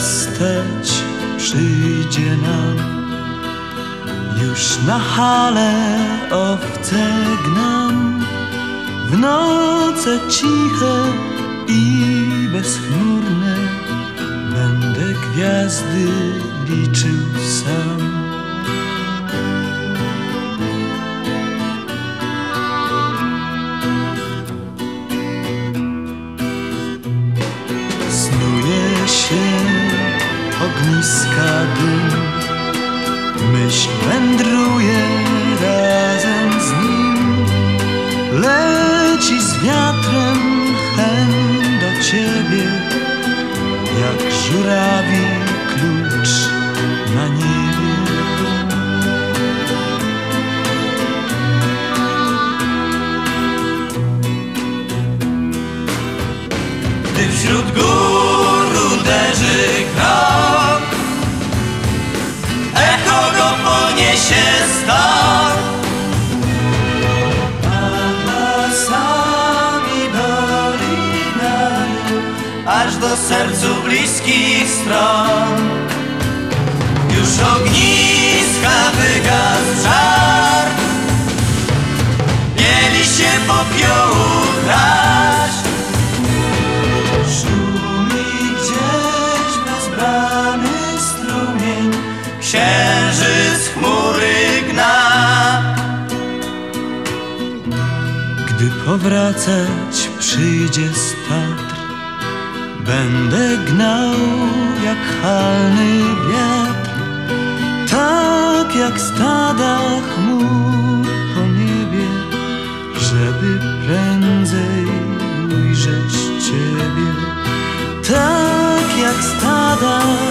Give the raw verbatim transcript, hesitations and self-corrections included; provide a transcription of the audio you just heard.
wstecz przyjdzie nam. Już na hale owce gnam, w noce ciche i bezchmurne będę gwiazdy liczył sam. Snuje się ogniska dym, myśl wędruje razem z nim. Leci z wiatrem hen do ciebie, jak żurawi klucz na niebie. Gdy wśród gór uderzy krok, echo go poniesie stok. Nad lasami, dolinami, aż do sercu bliskich stron. Już ogniska wygasł żar, mieli się popiołu dreszcz. Szumi gdzieś bezbrany strumień, księżyc chmury gna. Gdy powracać przyjdzie z Tatr, będę gnał jak halny wiatr, tak jak stada chmur po niebie, żeby prędzej ujrzeć Ciebie. Tak jak stada